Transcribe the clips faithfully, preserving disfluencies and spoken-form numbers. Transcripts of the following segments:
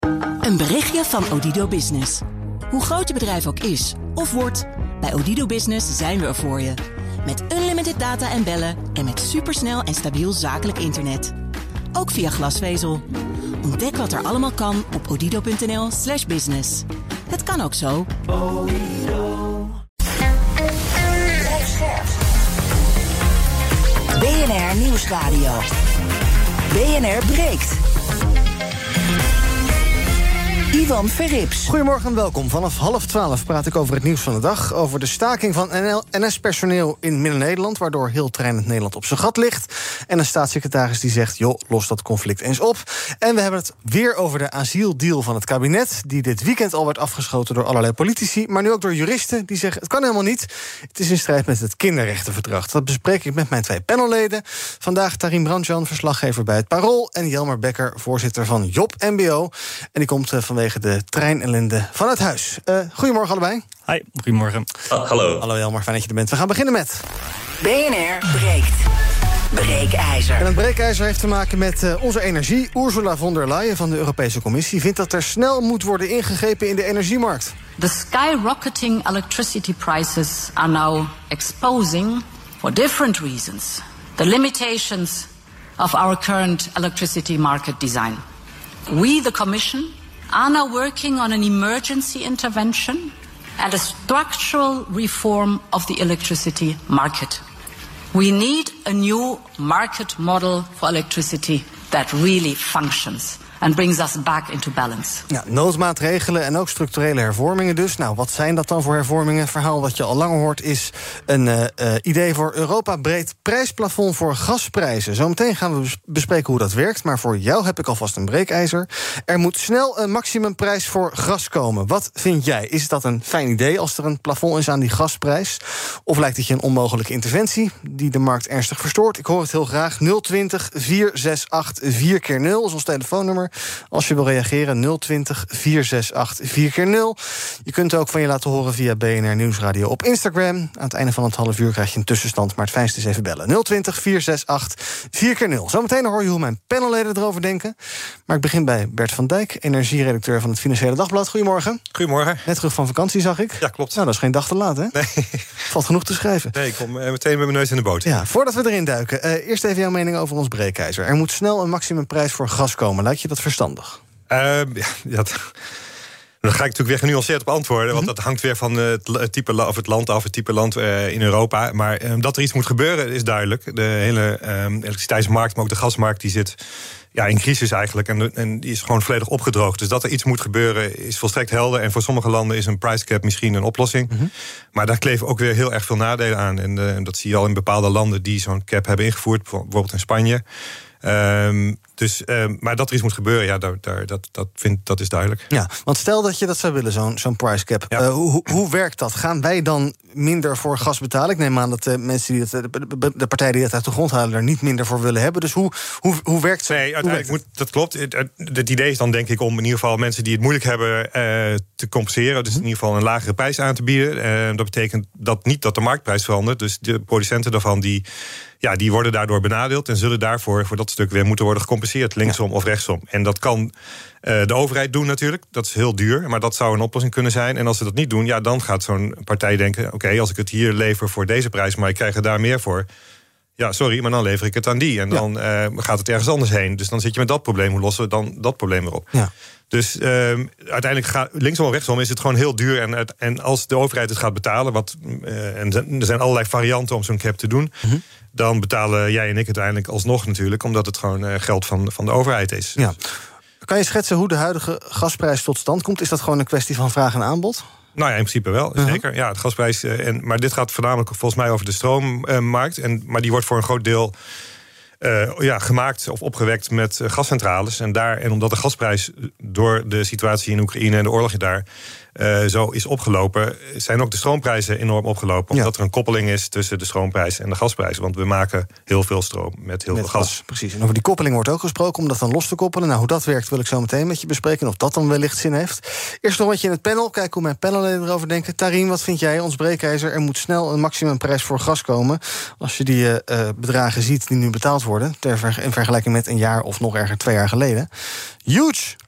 Een berichtje van Odido Business. Hoe groot je bedrijf ook is of wordt, bij Odido Business zijn we er voor je. Met unlimited data en bellen en met supersnel en stabiel zakelijk internet. Ook via glasvezel. Ontdek wat er allemaal kan op odido.nl slash business. Het kan ook zo. B N R Nieuwsradio. B N R breekt. Ivan Verrips. Goedemorgen en welkom. Vanaf half twaalf praat ik over het nieuws van de dag. Over de staking van N S-personeel in Midden-Nederland, waardoor heel treinend Nederland op zijn gat ligt. En een staatssecretaris die zegt, joh, los dat conflict eens op. En we hebben het weer over de asieldeal van het kabinet, die dit weekend al werd afgeschoten door allerlei politici, maar nu ook door juristen die zeggen, het kan helemaal niet. Het is in strijd met het kinderrechtenverdrag. Dat bespreek ik met mijn twee panelleden. Vandaag Tarim Brandjan, verslaggever bij het Parool, en Jelmer Bekker, voorzitter van Job M B O. En die komt vanwege de treinellende van het huis. Uh, goedemorgen allebei. Hi, goedemorgen. Oh, hallo. Hallo Jelmer, fijn dat je er bent. We gaan beginnen met B N R breekt. Breekijzer. En het breekijzer heeft te maken met uh, onze energie. Ursula von der Leyen van de Europese Commissie vindt dat er snel moet worden ingegrepen in de energiemarkt. The skyrocketing electricity prices are now exposing, for different reasons, the limitations of our current electricity market design. We, the Commission, are now working on an emergency intervention and a structural reform of the electricity market. We need a new market model for electricity that really functions and brings us back into balance. Ja, noodmaatregelen en ook structurele hervormingen dus. Nou, wat zijn dat dan voor hervormingen? Verhaal wat je al langer hoort is een uh, uh, idee voor Europa-breed prijsplafond voor gasprijzen. Zometeen gaan we bespreken hoe dat werkt, maar voor jou heb ik alvast een breekijzer. Er moet snel een maximumprijs voor gas komen. Wat vind jij? Is dat een fijn idee als er een plafond is aan die gasprijs? Of lijkt het je een onmogelijke interventie die de markt ernstig verstoort? Ik hoor het heel graag. nul twintig, vier zes acht, vier keer nul is ons telefoonnummer. Als je wil reageren, nul twintig, vier zes acht, vier keer nul. Je kunt ook van je laten horen via B N R Nieuwsradio op Instagram. Aan het einde van het half uur krijg je een tussenstand, maar het fijnste is even bellen. nul twintig, vier zes acht, vier keer nul. Zometeen hoor je hoe mijn panelleden erover denken. Maar ik begin bij Bert van Dijk, energieredacteur van het Financiële Dagblad. Goedemorgen. Goedemorgen. Net terug van vakantie, zag ik. Ja, klopt. Nou, dat is geen dag te laat, hè? Nee. Valt genoeg te schrijven. Nee, ik kom meteen met mijn neus in de boot. Ja, voordat we erin duiken, uh, eerst even jouw mening over ons breekijzer. Er moet snel een maximumprijs voor gas komen. Lijkt je dat verstandig? Uh, ja, dat, daar ga ik natuurlijk weer genuanceerd op antwoorden. Mm-hmm. Want dat hangt weer van het type of het land af, het type land uh, in Europa. Maar uh, dat er iets moet gebeuren is duidelijk. De hele uh, elektriciteitsmarkt, maar ook de gasmarkt, die zit ja, in crisis eigenlijk. En, en die is gewoon volledig opgedroogd. Dus dat er iets moet gebeuren is volstrekt helder. En voor sommige landen is een price cap misschien een oplossing. Mm-hmm. Maar daar kleven ook weer heel erg veel nadelen aan. En uh, dat zie je al in bepaalde landen die zo'n cap hebben ingevoerd. Bijvoorbeeld in Spanje. Um, dus, um, maar dat er iets moet gebeuren, ja, daar, daar, dat, dat, vind, dat is duidelijk. Ja, want stel dat je dat zou willen, zo'n zo'n price cap. Ja. Uh, hoe, hoe werkt dat? Gaan wij dan minder voor gas betalen? Ik neem aan dat de mensen die het, de, de partijen die het uit de grond halen er niet minder voor willen hebben. Dus hoe, hoe, hoe werkt het? Nee, uiteindelijk moet, dat klopt. Het, het, het idee is dan denk ik om in ieder geval mensen die het moeilijk hebben uh, te compenseren. Dus in ieder geval een lagere prijs aan te bieden. Uh, dat betekent dat niet dat de marktprijs verandert. Dus de producenten daarvan die... Ja, die worden daardoor benadeeld en zullen daarvoor voor dat stuk weer moeten worden gecompenseerd, linksom ja. of rechtsom. En dat kan uh, de overheid doen natuurlijk. Dat is heel duur, maar dat zou een oplossing kunnen zijn. En als ze dat niet doen, ja, dan gaat zo'n partij denken, oké, okay, als ik het hier lever voor deze prijs, maar ik krijg er daar meer voor. Ja, sorry, maar dan lever ik het aan die. En dan ja. uh, gaat het ergens anders heen. Dus dan zit je met dat probleem. Hoe lossen we dan dat probleem weer op? Ja. Dus uh, uiteindelijk gaat linksom of rechtsom is het gewoon heel duur. En, en als de overheid het gaat betalen, wat, uh, en er zijn allerlei varianten om zo'n cap te doen, mm-hmm. dan betalen jij en ik uiteindelijk alsnog natuurlijk, omdat het gewoon uh, geld van, van de overheid is. Ja. Kan je schetsen hoe de huidige gasprijs tot stand komt? Is dat gewoon een kwestie van vraag en aanbod? Nou ja, in principe wel, uh-huh. zeker. Ja, het gasprijs. Uh, en, maar dit gaat voornamelijk volgens mij over de stroommarkt. Uh, en, maar die wordt voor een groot deel uh, ja, gemaakt of opgewekt met uh, gascentrales. En, daar, en omdat de gasprijs door de situatie in Oekraïne en de oorlog daar uh, zo is opgelopen, zijn ook de stroomprijzen enorm opgelopen. Omdat ja. er een koppeling is tussen de stroomprijs en de gasprijs. Want we maken heel veel stroom met heel met veel gas. gas. Precies. En over die koppeling wordt ook gesproken, om dat dan los te koppelen. Nou, hoe dat werkt wil ik zo meteen met je bespreken. Of dat dan wellicht zin heeft. Eerst nog wat je in het panel. Kijk hoe mijn panelleden erover denken. Tarim, wat vind jij? Ons breekijzer. Er moet snel een maximumprijs voor gas komen. Als je die uh, bedragen ziet die nu betaald worden, ter ver- in vergelijking met een jaar of nog erger twee jaar geleden. Huge!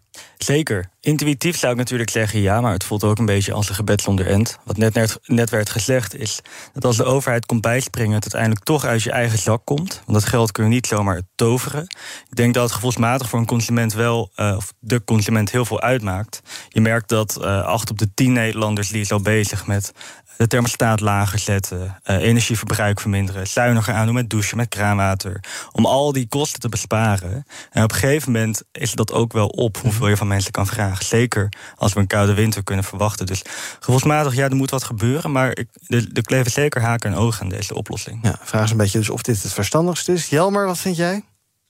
Zeker. Intuïtief zou ik natuurlijk zeggen ja, maar het voelt ook een beetje als een gebed zonder end. Wat net, net, net werd gezegd is dat als de overheid komt bijspringen, het uiteindelijk toch uit je eigen zak komt. Want dat geld kun je niet zomaar toveren. Ik denk dat het gevoelsmatig voor een consument wel, uh, of de consument heel veel uitmaakt. Je merkt dat uh, acht op de tien Nederlanders die is al bezig met de thermostaat lager zetten, uh, energieverbruik verminderen, zuiniger aandoen met douchen, met kraanwater, om al die kosten te besparen. En op een gegeven moment is dat ook wel op hoeveel je van mensen kan vragen. Zeker als we een koude winter kunnen verwachten. Dus gevoelsmatig, ja, er moet wat gebeuren, maar ik, er, er kleven zeker haken en ogen aan deze oplossing. Ja, vraag is een beetje dus of dit het verstandigste is. Jelmer, wat vind jij?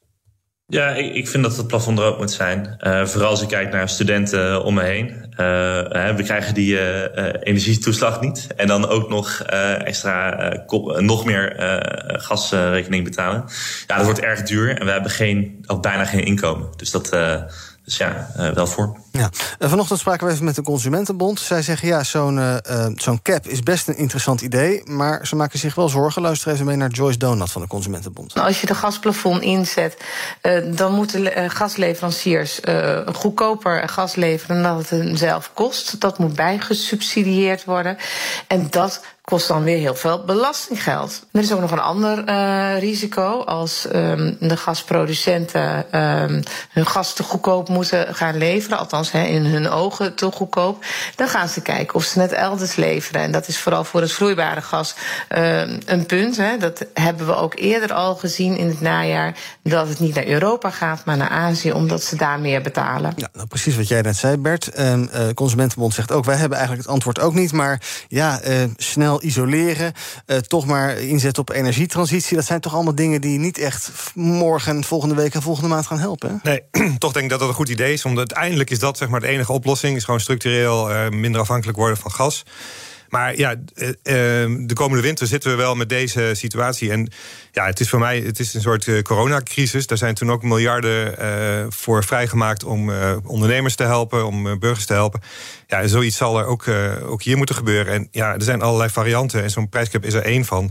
Ja, ik, ik vind dat het plafond er ook moet zijn. Uh, vooral als ik kijk naar studenten om me heen. Uh, uh, we krijgen die uh, uh, energietoeslag niet. En dan ook nog uh, extra, uh, kop, uh, nog meer uh, gasrekening betalen. Ja, dat wordt erg duur. En we hebben geen, of bijna geen inkomen. Dus dat... Uh, Dus ja, uh, wel voor. Ja. Uh, vanochtend spraken we even met de Consumentenbond. Zij zeggen ja, zo'n, uh, uh, zo'n cap is best een interessant idee, maar ze maken zich wel zorgen. Luister even mee naar Joyce Donat van de Consumentenbond. Als je de gasplafond inzet, uh, dan moeten uh, gasleveranciers uh, goedkoper gas leveren dan dat het hen zelf kost. Dat moet bijgesubsidieerd worden. En dat kost dan weer heel veel belastinggeld. Er is ook nog een ander uh, risico. Als um, de gasproducenten um, hun gas te goedkoop moeten gaan leveren, althans he, in hun ogen te goedkoop, dan gaan ze kijken of ze het elders leveren. En dat is vooral voor het vloeibare gas uh, een punt. He. Dat hebben we ook eerder al gezien in het najaar, dat het niet naar Europa gaat, maar naar Azië, omdat ze daar meer betalen. Ja, nou, precies wat jij net zei, Bert. Uh, uh, Consumentenbond zegt ook, wij hebben eigenlijk het antwoord ook niet, maar ja, uh, snel isoleren, uh, toch maar inzetten op energietransitie. Dat zijn toch allemaal dingen die niet echt morgen, volgende week en volgende maand gaan helpen? Hè? Nee, toch denk ik dat dat een goed idee is. Omdat uiteindelijk is dat zeg maar de enige oplossing. Is gewoon structureel uh, minder afhankelijk worden van gas. Maar ja, uh, uh, de komende winter zitten we wel met deze situatie. En ja, het is voor mij het is een soort uh, coronacrisis. Daar zijn toen ook miljarden uh, voor vrijgemaakt om uh, ondernemers te helpen, om uh, burgers te helpen. Ja, zoiets zal er ook, uh, ook hier moeten gebeuren. En ja, er zijn allerlei varianten en zo'n prijscap is er één van.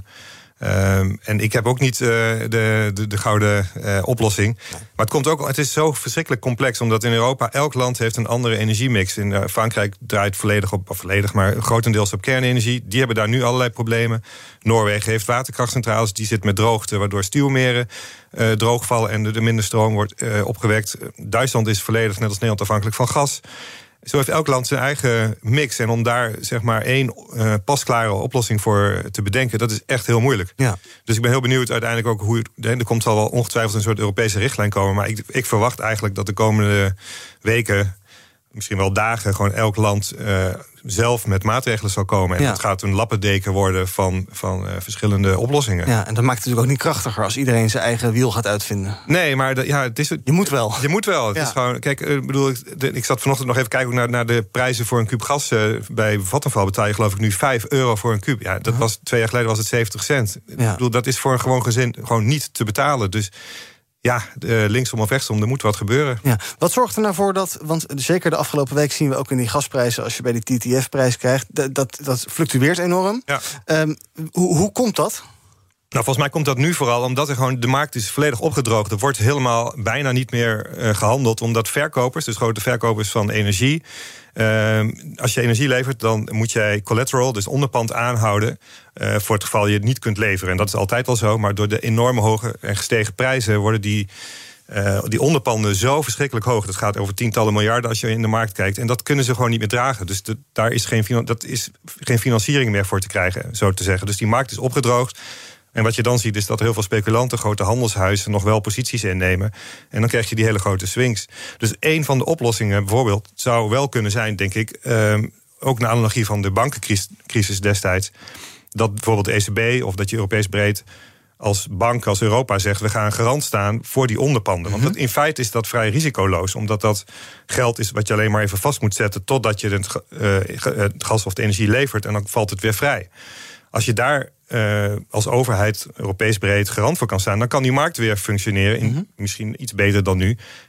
Um, en ik heb ook niet uh, de, de, de gouden uh, oplossing. Maar het komt ook, het is zo verschrikkelijk complex, omdat in Europa elk land heeft een andere energiemix. In uh, Frankrijk draait volledig op, of volledig, maar grotendeels op kernenergie. Die hebben daar nu allerlei problemen. Noorwegen heeft waterkrachtcentrales, die zit met droogte, waardoor stuwmeren uh, droogvallen en er minder stroom wordt uh, opgewekt. Duitsland is volledig, net als Nederland, afhankelijk van gas. Zo heeft elk land zijn eigen mix. En om daar zeg maar één uh, pasklare oplossing voor te bedenken, dat is echt heel moeilijk. Ja. Dus ik ben heel benieuwd uiteindelijk ook hoe. Er komt zal wel ongetwijfeld een soort Europese richtlijn komen. Maar ik, ik verwacht eigenlijk dat de komende weken, misschien wel dagen, gewoon elk land uh, zelf met maatregelen zal komen. En ja. dat gaat een lappendeken worden van, van uh, verschillende oplossingen. Ja, en dat maakt het natuurlijk ook niet krachtiger als iedereen zijn eigen wiel gaat uitvinden. Nee, maar de, ja, het is, je moet wel. Je moet wel. Het ja. is gewoon, kijk, ik bedoel, ik, de, ik zat vanochtend nog even kijken naar, naar de prijzen voor een kuub gas. Uh, bij Vattenfall betaal je geloof ik nu vijf euro voor een kuub. Ja, dat was twee jaar geleden was het zeventig cent. Ja. Ik bedoel, dat is voor een gewoon gezin gewoon niet te betalen. Dus ja, linksom of rechtsom, er moet wat gebeuren. Ja. Wat zorgt er nou voor dat, want zeker de afgelopen week zien we ook in die gasprijzen, als je bij die T T F-prijs krijgt, dat, dat, dat fluctueert enorm. Ja. Um, hoe, hoe komt dat? Nou, volgens mij komt dat nu vooral omdat er gewoon de markt is volledig opgedroogd. Er wordt helemaal bijna niet meer uh, gehandeld, omdat verkopers, dus grote verkopers van energie, Uh, als je energie levert, dan moet jij collateral, dus onderpand, aanhouden uh, voor het geval je het niet kunt leveren. En dat is altijd al zo, maar door de enorme hoge en gestegen prijzen worden die, uh, die onderpanden zo verschrikkelijk hoog. Dat gaat over tientallen miljarden als je in de markt kijkt. En dat kunnen ze gewoon niet meer dragen. Dus de, daar is geen, dat is geen financiering meer voor te krijgen, zo te zeggen. Dus die markt is opgedroogd. En wat je dan ziet is dat heel veel speculanten, grote handelshuizen, nog wel posities innemen. En dan krijg je die hele grote swings. Dus een van de oplossingen bijvoorbeeld zou wel kunnen zijn, denk ik, um, ook naar analogie van de bankencrisis destijds, dat bijvoorbeeld de E C B of dat je Europees breed als bank, als Europa zegt, we gaan garant staan voor die onderpanden. Want dat, in feite is dat vrij risicoloos, omdat dat geld is wat je alleen maar even vast moet zetten totdat je het, uh, het gas of de energie levert en dan valt het weer vrij. Als je daar uh, als overheid Europees breed garant voor kan staan, dan kan die markt weer functioneren, in, mm-hmm. misschien iets beter dan nu.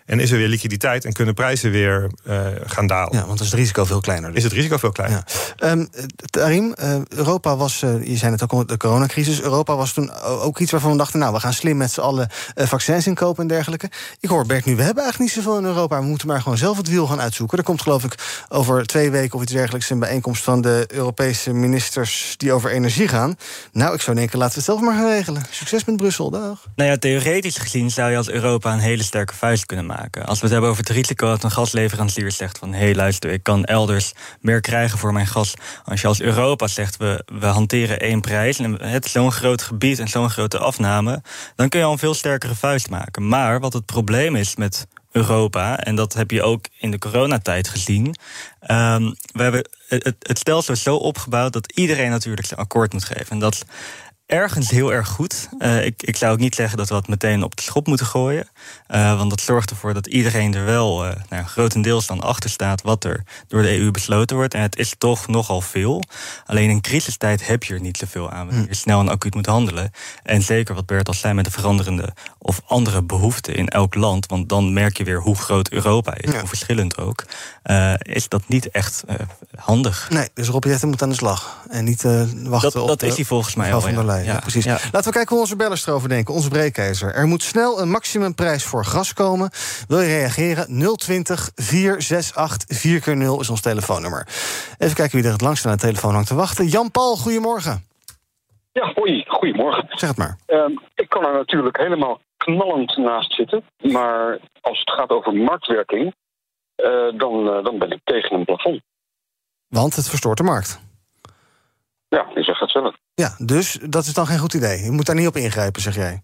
En is er weer liquiditeit en kunnen prijzen weer uh, gaan dalen. Ja, want is het risico veel kleiner. Dus. Is het risico veel kleiner. Ja. Um, Tarim, uh, Europa was, uh, je zei het ook al, de coronacrisis. Europa was toen ook iets waarvan we dachten, nou, we gaan slim met z'n allen uh, vaccins inkopen en dergelijke. Ik hoor Bert nu, we hebben eigenlijk niet zoveel in Europa. We moeten maar gewoon zelf het wiel gaan uitzoeken. Er komt geloof ik over twee weken of iets dergelijks een bijeenkomst van de Europese ministers die over energie gaan. Nou, ik zou denken, laten we het zelf maar gaan regelen. Succes met Brussel, dag. Nou ja, theoretisch gezien zou je als Europa een hele sterke vuist kunnen maken. Als we het hebben over het risico dat een gasleverancier zegt van, hé, hey, luister, ik kan elders meer krijgen voor mijn gas. Als je als Europa zegt, we, we hanteren één prijs en het is zo'n groot gebied en zo'n grote afname, dan kun je al een veel sterkere vuist maken. Maar wat het probleem is met Europa, en dat heb je ook in de coronatijd gezien, Um, we hebben het, het stelsel is zo opgebouwd dat iedereen natuurlijk zijn akkoord moet geven. En dat is ergens heel erg goed. Uh, ik, ik zou ook niet zeggen dat we dat meteen op de schop moeten gooien. Uh, want dat zorgt ervoor dat iedereen er wel uh, nou, grotendeels dan achter staat wat er door de E U besloten wordt. En het is toch nogal veel. Alleen in crisistijd heb je er niet zoveel aan wanneer je snel en acuut moet handelen. En zeker wat Bert al zei met de veranderende of andere behoeften in elk land. Want dan merk je weer hoe groot Europa is, ja. hoe verschillend ook. Uh, is dat niet echt uh, handig. Nee, dus Rob Jetten moet aan de slag. En niet uh, wachten dat, op dat de, is hij volgens mij al, ja. Ja, precies. Ja. Laten we kijken hoe onze bellers erover denken. Onze breekijzer. Er moet snel een maximumprijs voor gas komen. Wil je reageren? nul twintig, vier zes acht, vier keer nul is ons telefoonnummer. Even kijken wie er het langst aan de telefoon hangt te wachten. Jan-Paul, goedemorgen. Ja, hoi, goedemorgen. Zeg het maar. Um, ik kan er natuurlijk helemaal knallend naast zitten. Maar als het gaat over marktwerking, uh, dan, uh, dan ben ik tegen een plafond. Want het verstoort de markt. Ja, je zegt het zelf. Ja, dus dat is dan geen goed idee. Je moet daar niet op ingrijpen, zeg jij.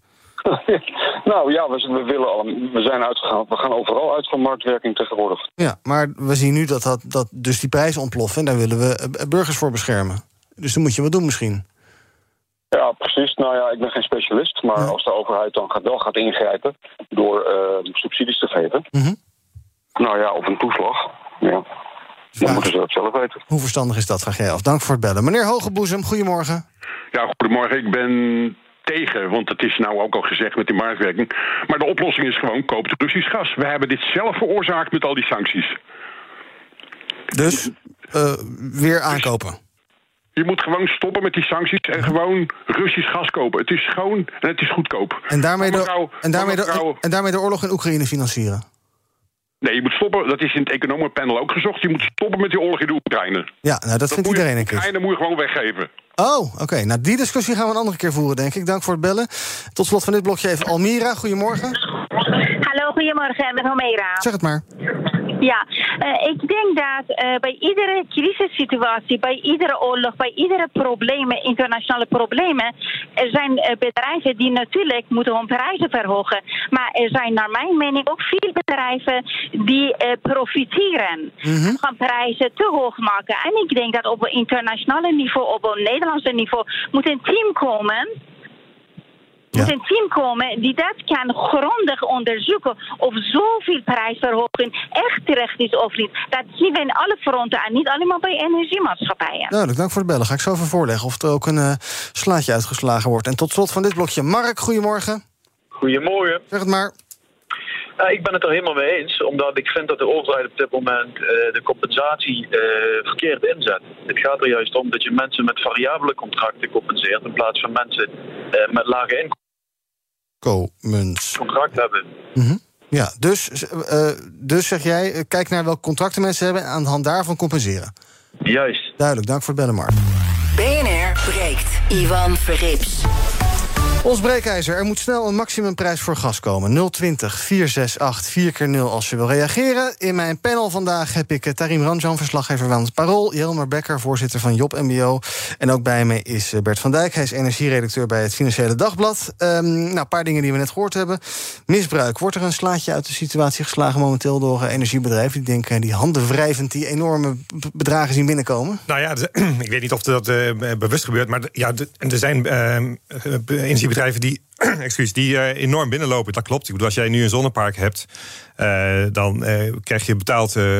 Nou ja, we, we, willen al, we zijn uitgegaan. We gaan overal uit van marktwerking tegenwoordig. Ja, maar we zien nu dat, dat, dat dus die prijzen ontploffen. En daar willen we burgers voor beschermen. Dus dan moet je wat doen misschien. Ja, precies. Nou ja, ik ben geen specialist. Maar ja. als de overheid dan gaat, wel gaat ingrijpen door uh, subsidies te geven. Mm-hmm. Nou ja, of een toeslag. Ja. Dan ja. moeten ze dat zelf weten. Hoe verstandig is dat, vraag jij af. Dank voor het bellen. Meneer Hogeboezem, goedemorgen. Ja, goedemorgen. Ik ben tegen, want het is nou ook al gezegd met die marktwerking. Maar de oplossing is gewoon, koop het Russisch gas. We hebben dit zelf veroorzaakt met al die sancties. Dus uh, weer aankopen? Je moet gewoon stoppen met die sancties en gewoon Russisch gas kopen. Het is schoon en het is goedkoop. En daarmee, mevrouw, de, en daarmee, mevrouw, de, en daarmee de oorlog in Oekraïne financieren? Nee, je moet stoppen. Dat is in het economenpanel ook gezocht. Je moet stoppen met die oorlog in de Oekraïne. Ja, nou, dat, dat vindt iedereen een keer. Oekraïne moet je gewoon weggeven. Oh, oké. Okay. Nou, die discussie gaan we een andere keer voeren, denk ik. Dank voor het bellen. Tot slot van dit blokje even Almira. Goedemorgen. Hallo, goedemorgen, met Almira. Zeg het maar. Ja, uh, ik denk dat uh, bij iedere crisissituatie, bij iedere oorlog, bij iedere problemen, internationale problemen, er zijn uh, bedrijven die natuurlijk moeten hun prijzen verhogen. Maar er zijn naar mijn mening ook veel bedrijven die uh, profiteren. Mm-hmm. Gaan prijzen te hoog maken. En ik denk dat op een internationale niveau, op een Nederlandse niveau, moet een team komen. Er moet een team komen die dat kan grondig onderzoeken of zoveel prijsverhoging echt terecht is of niet. Dat zien we in alle fronten en niet alleen bij energiemaatschappijen. Duidelijk, dank voor het bellen. Ga ik zo even voorleggen of er ook een uh, slaatje uitgeslagen wordt. En tot slot van dit blokje Mark, goedemorgen. Goedemorgen. Zeg het maar. Ja, ik ben het er helemaal mee eens, omdat ik vind dat de overheid op dit moment uh, de compensatie uh, verkeerd inzet. Het gaat er juist om dat je mensen met variabele contracten compenseert in plaats van mensen uh, met lage inkomens. Contract hebben. Mm-hmm. Ja, dus, uh, dus zeg jij, kijk naar welke contracten mensen hebben en aan de hand daarvan compenseren. Juist. Duidelijk, dank voor het bellen, Mark. B N R breekt. Ivan Verrips. Ons breekijzer, er moet snel een maximumprijs voor gas komen. nul twintig, vier zes acht, vier keer nul als je wil reageren. In mijn panel vandaag heb ik Tarim Ranjan, verslaggever van het Parool, Jelmer Becker, voorzitter van Job M B O. En ook bij me is Bert van Dijk, hij is energieredacteur bij het Financiële Dagblad. Um, nou, een paar dingen die we net gehoord hebben. Misbruik. Wordt er een slaatje uit de situatie geslagen momenteel door energiebedrijven die denken, die handen wrijvend die enorme bedragen zien binnenkomen? Nou ja, ik weet niet of dat uh, bewust gebeurt, maar ja, er zijn uh, energiebedrijven bedrijven die, excuus, die uh, enorm binnenlopen. Dat klopt. Ik bedoel, als jij nu een zonnepark hebt, uh, dan uh, krijg je betaald uh,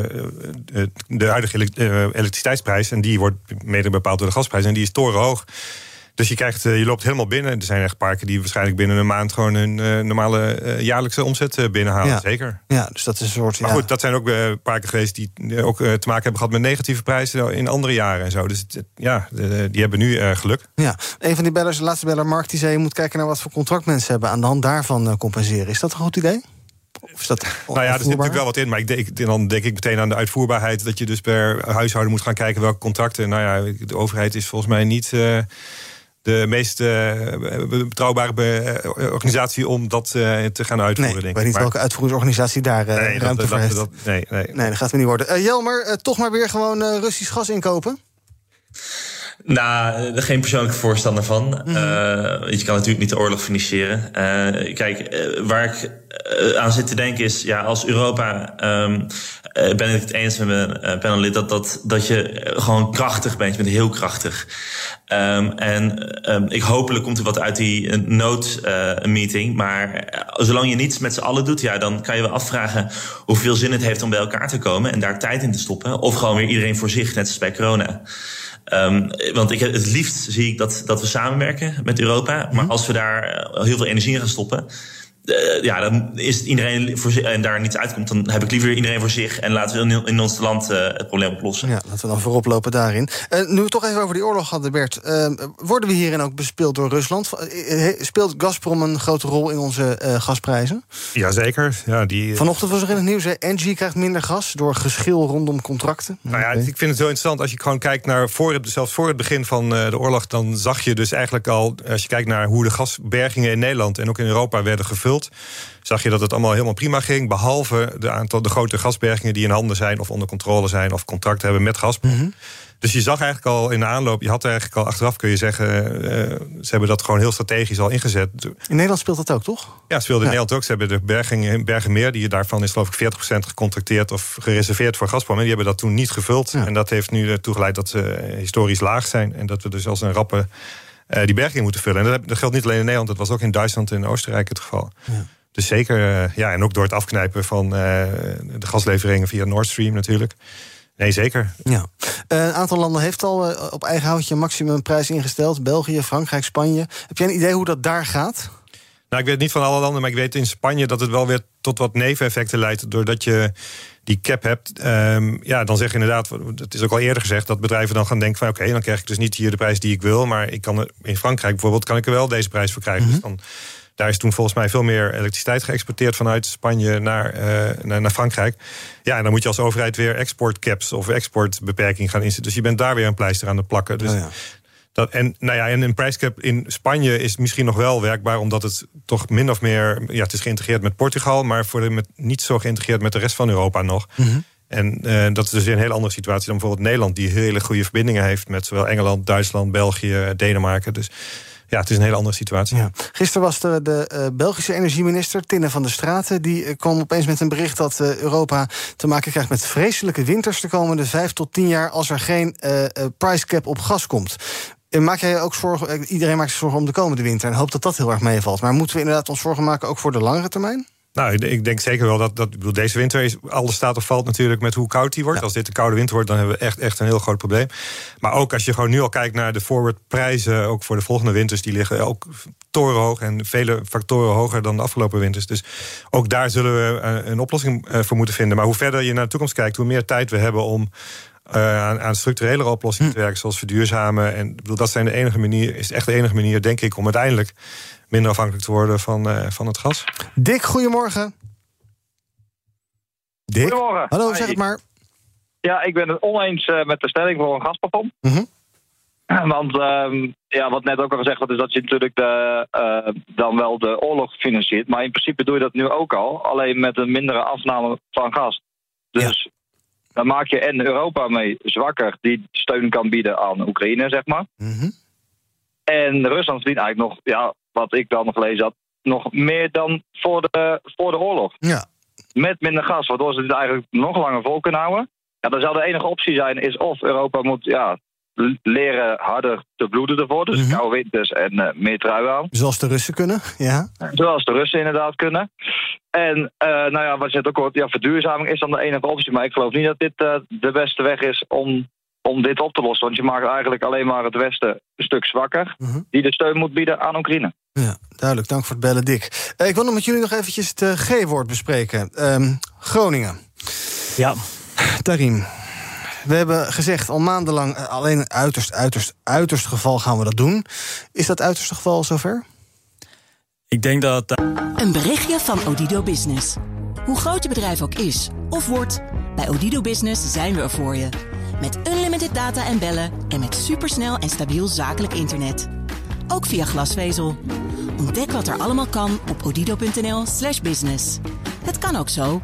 de huidige uh, elektriciteitsprijs en die wordt mede bepaald door de gasprijs en die is torenhoog. Dus je, krijgt, je loopt helemaal binnen. Er zijn echt parken die waarschijnlijk binnen een maand gewoon hun uh, normale uh, jaarlijkse omzet uh, binnenhalen. Ja. Zeker. Ja, dus dat is een soort. Maar ja. goed, dat zijn ook uh, parken geweest die ook uh, te maken hebben gehad met negatieve prijzen in andere jaren en zo. Dus het, ja, de, die hebben nu uh, geluk. Ja, een van die bellers, de laatste beller, Mark, die zei: je moet kijken naar wat voor contract mensen hebben. Aan de hand daarvan uh, compenseren. Is dat een goed idee? Of is dat nou ja, er zit natuurlijk wel wat in, maar ik denk, dan denk ik meteen aan de uitvoerbaarheid. Dat je dus per huishouden moet gaan kijken welke contracten. Nou ja, de overheid is volgens mij niet uh, de meest uh, betrouwbare be, uh, organisatie om dat uh, te gaan uitvoeren. Nee, denk ik weet niet maar, welke uitvoeringsorganisatie daar uh, nee, ruimte dat, voor dat, heeft. Dat, nee, nee. nee, dat gaat me niet worden. Uh, Jelmer, uh, toch maar weer gewoon uh, Russisch gas inkopen? Nou, uh, geen persoonlijke voorstander van. Mm-hmm. Uh, je kan natuurlijk niet de oorlog financieren. Uh, kijk, uh, waar ik uh, aan zit te denken is, ja, als Europa um, uh, ben ik het eens met mijn uh, panelid dat, dat, dat je gewoon krachtig bent. Je bent heel krachtig. Um, en um, ik hopelijk komt er wat uit die uh, noodmeeting. Uh, maar uh, zolang je niets met z'n allen doet, ja, dan kan je wel afvragen hoeveel zin het heeft om bij elkaar te komen en daar tijd in te stoppen. Of gewoon weer iedereen voor zich, net als bij corona. Um, want ik, het liefst zie ik dat, dat we samenwerken met Europa. Maar als we daar heel veel energie in gaan stoppen, Uh, ja, dan is het iedereen voor zich en daar niets uitkomt, dan heb ik liever iedereen voor zich en laten we in, in ons land uh, het probleem oplossen. Ja, laten we dan voorop lopen daarin. Uh, nu we het toch even over die oorlog hadden, Bert. Uh, worden we hierin ook bespeeld door Rusland? Speelt Gazprom een grote rol in onze uh, gasprijzen? Jazeker. Ja, die... Vanochtend was er in het nieuws, Engie krijgt minder gas door geschil rondom contracten. Nou ja, ik vind het zo interessant. Als je gewoon kijkt naar voor het, zelfs voor het begin van uh, de oorlog, dan zag je dus eigenlijk al, als je kijkt naar hoe de gasbergingen in Nederland en ook in Europa werden gevuld, zag je dat het allemaal helemaal prima ging, behalve de aantal de grote gasbergingen die in handen zijn of onder controle zijn of contract hebben met Gazprom. Mm-hmm. Dus je zag eigenlijk al in de aanloop, je had eigenlijk al achteraf, kun je zeggen, uh, ze hebben dat gewoon heel strategisch al ingezet. In Nederland speelt dat ook, toch? Ja, speelde in ja. Nederland ook. Ze hebben de berging, Bergenmeer, die daarvan is geloof ik veertig procent gecontracteerd of gereserveerd voor Gazprom. En die hebben dat toen niet gevuld. Ja. En dat heeft nu ertoe geleid dat ze historisch laag zijn en dat we dus als een rappe uh, die berging moeten vullen. En dat, dat geldt niet alleen in Nederland, dat was ook in Duitsland en Oostenrijk het geval. Ja. Dus zeker, uh, ja, en ook door het afknijpen van uh, de gasleveringen via Nord Stream natuurlijk. Nee, zeker. Ja. Uh, een aantal landen heeft al uh, op eigen houtje een maximumprijs ingesteld. België, Frankrijk, Spanje. Heb jij een idee hoe dat daar gaat? Nou, ik weet niet van alle landen, maar ik weet in Spanje dat het wel weer tot wat neveneffecten leidt, doordat je die cap hebt. Um, ja, dan zeg je inderdaad, het is ook al eerder gezegd, dat bedrijven dan gaan denken van oké, okay, dan krijg ik dus niet hier de prijs die ik wil, maar ik kan er, in Frankrijk bijvoorbeeld kan ik er wel deze prijs voor krijgen. Mm-hmm. Dus dan, daar is toen volgens mij veel meer elektriciteit geëxporteerd vanuit Spanje naar, uh, naar, naar Frankrijk. Ja, en dan moet je als overheid weer exportcaps of exportbeperking gaan inzetten. Dus je bent daar weer een pleister aan het plakken. Dus oh ja. dat, en, nou ja, en een prijscap in Spanje is misschien nog wel werkbaar, omdat het toch min of meer, ja, het is geïntegreerd met Portugal, maar voor de, met, niet zo geïntegreerd met de rest van Europa nog. Mm-hmm. En uh, dat is dus een hele andere situatie dan bijvoorbeeld Nederland, die hele goede verbindingen heeft met zowel Engeland, Duitsland, België, Denemarken. Dus ja, het is een hele andere situatie. Ja. Gisteren was de, de uh, Belgische energieminister, Tinne van der Straten, die uh, kwam opeens met een bericht dat uh, Europa te maken krijgt met vreselijke winters de komende vijf tot tien jaar als er geen uh, uh, price cap op gas komt. Maak jij je ook zorgen? Iedereen maakt zich zorgen om de komende winter en hoopt dat dat heel erg meevalt. Maar moeten we inderdaad ons zorgen maken ook voor de langere termijn? Nou, ik denk zeker wel dat, dat ik bedoel, deze winter is, alles staat of valt natuurlijk met hoe koud die wordt. Ja. Als dit een koude winter wordt, dan hebben we echt, echt een heel groot probleem. Maar ook als je gewoon nu al kijkt naar de forwardprijzen, ook voor de volgende winters, die liggen ook torenhoog en vele factoren hoger dan de afgelopen winters. Dus ook daar zullen we een oplossing voor moeten vinden. Maar hoe verder je naar de toekomst kijkt, hoe meer tijd we hebben om Uh, aan, aan structurele oplossingen hm. te werken, zoals verduurzamen. En ik bedoel, dat zijn de enige manier, is echt de enige manier, denk ik, om uiteindelijk minder afhankelijk te worden van, uh, van het gas. Dick, goedemorgen. Dick? Goedemorgen. Hallo, zeg het maar. Ja, ik ben het oneens uh, met de stelling voor een gasplafond. Mm-hmm. Want uh, ja, wat net ook al gezegd wordt, is dat je natuurlijk de, uh, dan wel de oorlog financiert. Maar in principe doe je dat nu ook al, alleen met een mindere afname van gas. Dus ja. Dan maak je en Europa mee zwakker, die steun kan bieden aan Oekraïne, zeg maar. Mm-hmm. En Rusland verdient eigenlijk nog, ja, wat ik dan nog gelezen had, nog meer dan voor de, voor de oorlog. Ja. Met minder gas, waardoor ze dit eigenlijk nog langer vol kunnen houden. Ja, dan zou de enige optie zijn, is of Europa moet ja, leren harder te bloeden ervoor. Dus mm-hmm. koude winters en uh, meer trui aan. Zoals de Russen kunnen, ja. Zoals de Russen inderdaad kunnen. En uh, nou ja, wat je het ook hoort, ja, verduurzaming is dan de enige optie. Maar ik geloof niet dat dit uh, de beste weg is om om dit op te lossen. Want je maakt eigenlijk alleen maar het Westen een stuk zwakker, mm-hmm. die de steun moet bieden aan Oekraïne. Ja, duidelijk. Dank voor het bellen, Dick. Uh, ik wil nog met jullie nog eventjes het uh, G-woord bespreken. Um, Groningen. Ja. Tarim. We hebben gezegd al maandenlang, uh, alleen een uiterst, uiterst, uiterst geval gaan we dat doen. Is dat uiterste geval zover? Ik denk dat... Uh... Een berichtje van Odido Business. Hoe groot je bedrijf ook is of wordt, bij Odido Business zijn we er voor je. Met unlimited data en bellen en met supersnel en stabiel zakelijk internet. Ook via glasvezel. Ontdek wat er allemaal kan op odido.nl slash business. Het kan ook zo.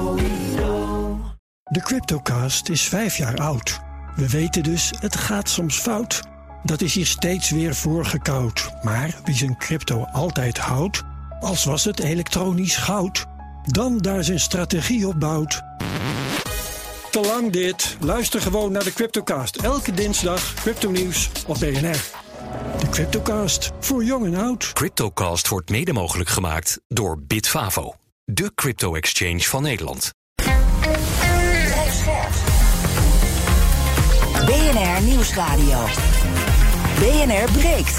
De Cryptocast is vijf jaar oud. We weten dus, het gaat soms fout. Dat is hier steeds weer voorgekoud. Maar wie zijn crypto altijd houdt, als was het elektronisch goud, dan daar zijn strategie op bouwt. Te lang dit. Luister gewoon naar de Cryptocast. Elke dinsdag, crypto-nieuws op B N R. De Cryptocast, voor jong en oud. Cryptocast wordt mede mogelijk gemaakt door Bitfavo, de crypto-exchange van Nederland. B N R Nieuwsradio. B N R breekt.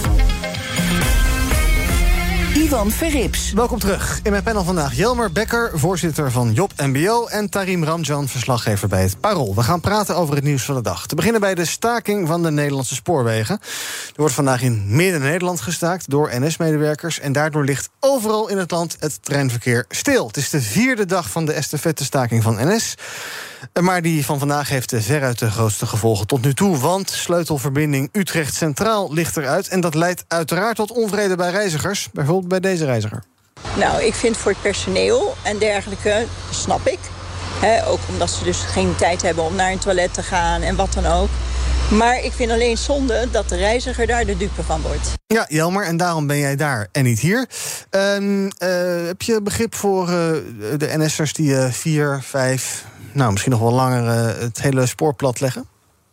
Ivan Verrips. Welkom terug. In mijn panel vandaag Jelmer Bekker, voorzitter van Job M B O... en Tarim Ramjan, verslaggever bij het Parool. We gaan praten over het nieuws van de dag. Te beginnen bij de staking van de Nederlandse spoorwegen. Er wordt vandaag in Midden-Nederland gestaakt door N S-medewerkers... en daardoor ligt overal in het land het treinverkeer stil. Het is de vierde dag van de estafette-staking van N S... Maar die van vandaag heeft veruit de grootste gevolgen tot nu toe. Want sleutelverbinding Utrecht Centraal ligt eruit. En dat leidt uiteraard tot onvrede bij reizigers. Bijvoorbeeld bij deze reiziger. Nou, ik vind voor het personeel en dergelijke, snap ik. He, ook omdat ze dus geen tijd hebben om naar een toilet te gaan en wat dan ook. Maar ik vind alleen zonde dat de reiziger daar de dupe van wordt. Ja, Jelmer, en daarom ben jij daar en niet hier. Um, uh, heb je begrip voor uh, de N S'ers die uh, vier, vijf... nou, misschien nog wel langer uh, het hele spoor plat leggen?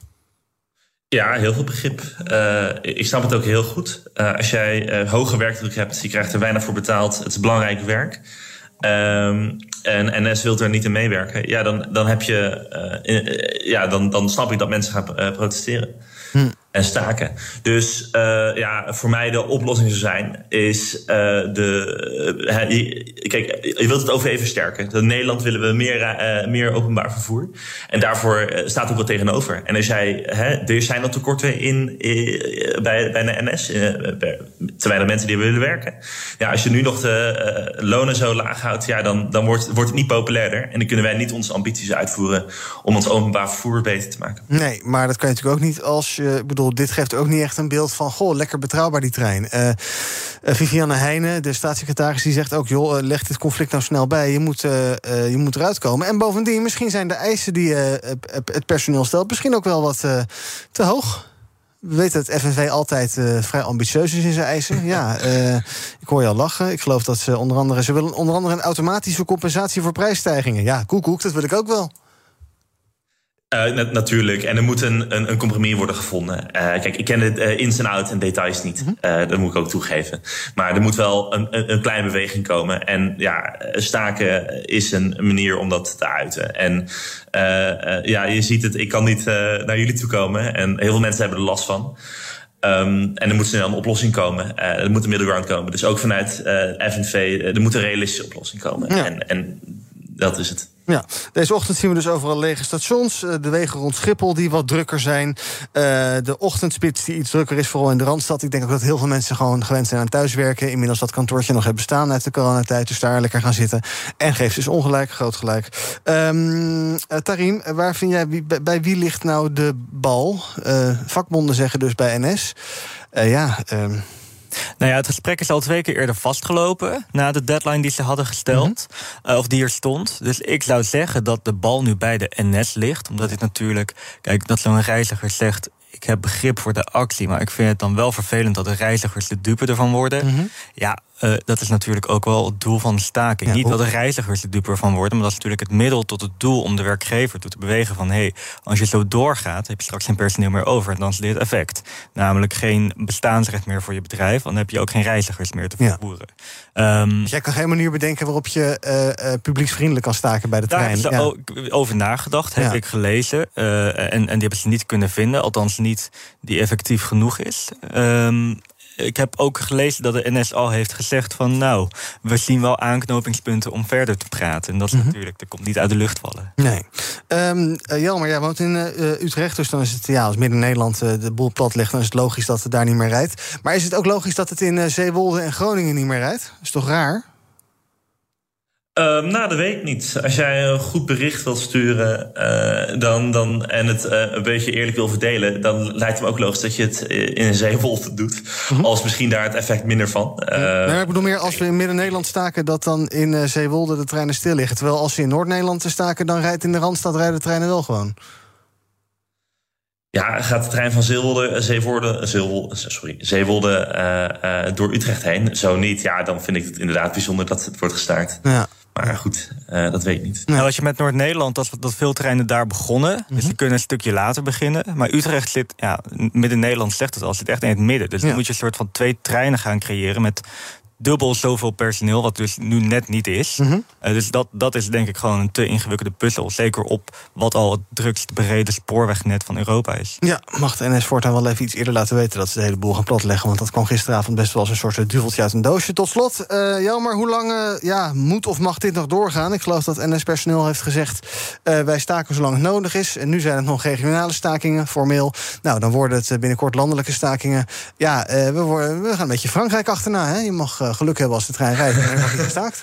Ja, heel veel begrip. Uh, ik snap het ook heel goed. Uh, als jij uh, hoge werkdruk hebt, je krijgt er weinig voor betaald. Het is belangrijk werk. Um, en N S wil er niet in meewerken. Ja, dan, dan heb je. Uh, uh, ja, dan, dan snap ik dat mensen gaan uh, protesteren. Hm. En staken. Dus uh, ja, voor mij de oplossing zou zijn, is uh, de. Uh, je, kijk, je wilt het O V versterken. In Nederland willen we meer, uh, meer openbaar vervoer. En daarvoor uh, staat ook wat tegenover. En als jij, hè, er zijn al tekorten in, in, bij, bij de N S, uh, te weinig mensen die willen werken. Ja, als je nu nog de uh, lonen zo laag houdt, ja, dan, dan wordt, wordt het niet populairder. En dan kunnen wij niet onze ambities uitvoeren om ons openbaar vervoer beter te maken. Nee, maar dat kan je natuurlijk ook niet als je. Ik bedoel, dit geeft ook niet echt een beeld van, goh, lekker betrouwbaar die trein. Uh, uh, Viviane Heijnen, de staatssecretaris, die zegt ook, joh, uh, leg dit conflict nou snel bij. Je moet, uh, uh, je moet eruit komen. En bovendien, misschien zijn de eisen die uh, het personeel stelt misschien ook wel wat uh, te hoog. We weten dat F N V altijd uh, vrij ambitieus is in zijn eisen. Ja, uh, ik hoor je al lachen. Ik geloof dat ze onder andere, ze willen onder andere een automatische compensatie voor prijsstijgingen. Ja, koekoek, dat wil ik ook wel. Uh, na- natuurlijk. En er moet een, een, een compromis worden gevonden. Uh, kijk, ik ken de uh, ins en outs en details niet. Uh, dat moet ik ook toegeven. Maar er moet wel een, een, een kleine beweging komen. En ja, staken is een manier om dat te uiten. En uh, uh, ja, je ziet het, ik kan niet uh, naar jullie toe komen. En heel veel mensen hebben er last van. Um, en er moet snel een oplossing komen. Uh, er moet een middle ground komen. Dus ook vanuit uh, F N V, uh, er moet een realistische oplossing komen. Ja. En, en dat is het. Ja, deze ochtend zien we dus overal lege stations. De wegen rond Schiphol die wat drukker zijn. Uh, de ochtendspits die iets drukker is, vooral in de Randstad. Ik denk ook dat heel veel mensen gewoon gewend zijn aan thuiswerken. Inmiddels dat kantoortje nog hebben staan uit de coronatijd. Dus daar lekker gaan zitten. En geeft dus ongelijk, groot gelijk. Um, uh, Tarim, waar vind jij, bij, bij wie ligt nou de bal? Uh, vakbonden zeggen dus bij N S. Uh, ja... Um Nou ja, het gesprek is al twee keer eerder vastgelopen na de deadline die ze hadden gesteld, mm-hmm. uh, of die er stond. Dus ik zou zeggen dat de bal nu bij de N S ligt. Omdat dit natuurlijk, kijk, dat zo'n reiziger zegt, ik heb begrip voor de actie, maar ik vind het dan wel vervelend dat de reizigers de dupe ervan worden. Mm-hmm. Ja, uh, dat is natuurlijk ook wel het doel van de staking. Ja, Niet dat de reizigers de dupe ervan worden, maar dat is natuurlijk het middel tot het doel om de werkgever toe te bewegen van, hé, hey, als je zo doorgaat, heb je straks geen personeel meer over. En dan is dit effect. Namelijk geen bestaansrecht meer voor je bedrijf, dan heb je ook geen reizigers meer te vervoeren. Ja. Um, dus jij kan geen manier bedenken waarop je uh, uh, publieksvriendelijk kan staken bij de daar trein. Daar hebben ze ja. over nagedacht, heb ja. ik gelezen. Uh, en, en die hebben ze niet kunnen vinden, althans niet die effectief genoeg is. Um, Ik heb ook gelezen dat de N S al heeft gezegd van, nou, we zien wel aanknopingspunten om verder te praten. En dat is mm-hmm. natuurlijk, dat komt niet uit de lucht vallen. Nee. Um, uh, Jelmer, jij woont in uh, Utrecht, dus dan is het, ja, als Midden-Nederland uh, de boel plat ligt, dan is het logisch dat het daar niet meer rijdt. Maar is het ook logisch dat het in uh, Zeewolde en Groningen niet meer rijdt? Dat is toch raar? Uh, nou, dat weet ik niet. Als jij een goed bericht wilt sturen uh, dan, dan, en het uh, een beetje eerlijk wil verdelen, dan lijkt het me ook logisch dat je het in een Zeewolde doet. Mm-hmm. Als misschien daar het effect minder van. Uh, nee, ik bedoel meer als we in Midden-Nederland staken, dat dan in uh, Zeewolde de treinen stil liggen. Terwijl als ze in Noord-Nederland staken, dan rijdt in de Randstad rijden de treinen wel gewoon. Ja, gaat de trein van Zeewolde, Zeewolde, Zeewolde, sorry, Zeewolde uh, uh, door Utrecht heen? Zo niet. Ja, dan vind ik het inderdaad bijzonder dat het wordt gestaakt. Ja. Maar goed, uh, dat weet ik niet. Nou, als je met Noord-Nederland, dat, dat veel treinen daar begonnen. Mm-hmm. Dus die kunnen een stukje later beginnen. Maar Utrecht zit, ja, Midden-Nederland zegt het al, zit echt in het midden. Dus ja. dan moet je een soort van twee treinen gaan creëren met dubbel zoveel personeel, wat dus nu net niet is. Mm-hmm. Uh, dus dat, dat is denk ik gewoon een te ingewikkelde puzzel. Zeker op wat al het drukst bereden spoorwegnet van Europa is. Ja, mag de N S voortaan wel even iets eerder laten weten dat ze de hele boel gaan platleggen. Want dat kwam gisteravond best wel als een soort duveltje uit een doosje. Tot slot, uh, Jelmer, hoe lang uh, ja, moet of mag dit nog doorgaan? Ik geloof dat N S-personeel heeft gezegd, uh, wij staken zolang het nodig is. En nu zijn het nog regionale stakingen, formeel. Nou, dan worden het binnenkort landelijke stakingen. Ja, uh, we, worden, we gaan een beetje Frankrijk achterna. Hè? Je mag uh, geluk hebben als de trein rijdt en er wordt niet gestaakt.